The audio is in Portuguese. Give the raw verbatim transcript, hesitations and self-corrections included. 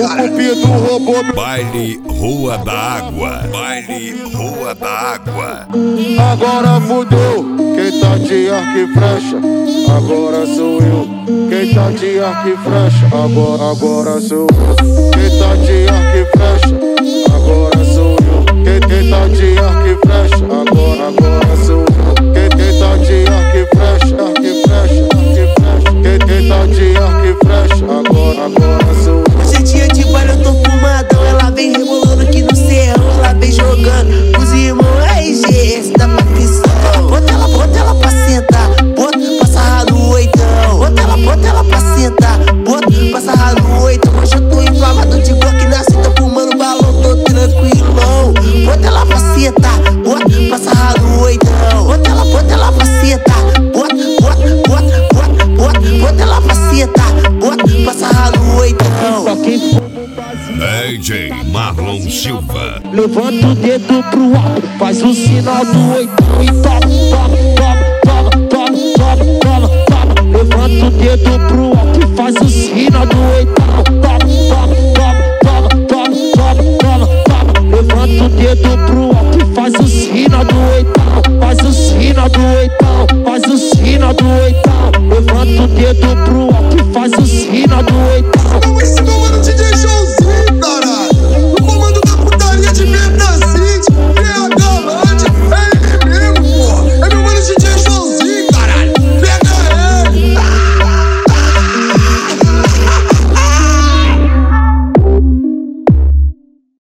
o cupido roubou. Baile Rua da Água. Baile Rua da Água. Agora fudeu, quem tá de arco e flecha. Agora sou eu, quem tá de arco e flecha. Agora, agora sou eu, quem tá de arco e flecha. Agora sou eu, quem, quem tá de arco e flecha. Agora, agora sou eu, quem, quem tá de arco e flecha. Arco e flecha, arco e flecha. Quem, quem tá de arco e flecha. Agora, agora sou eu. Hoje é dia de baile, eu tô fumadão. Ela vem rebolando aqui no cerrão, ela vem jogando os irmãos R G S da facção. Bota ela, bota ela pra sentar, bota pra sarrar no oitão. Bota ela, bota ela pra sentar, bota pra sarrar no oitão. Hoje eu tô inflamado de bloco na cinta, fumando balão, tô tranquilão. Bota ela pra sentar, bota pra sarrar no oitão. Bota ela, bota ela pra sentar, bota, bota, bota, bota, bota, bota ela pra sentar, bota pra sarrar no oitão. D J Marlon Silva. Levanta o dedo pro alto, faz o sinal do oitão e toma, toma, toma, toma, toma, toma, toma, toma. Levanta o dedo pro alto e faz o sinal do oitão.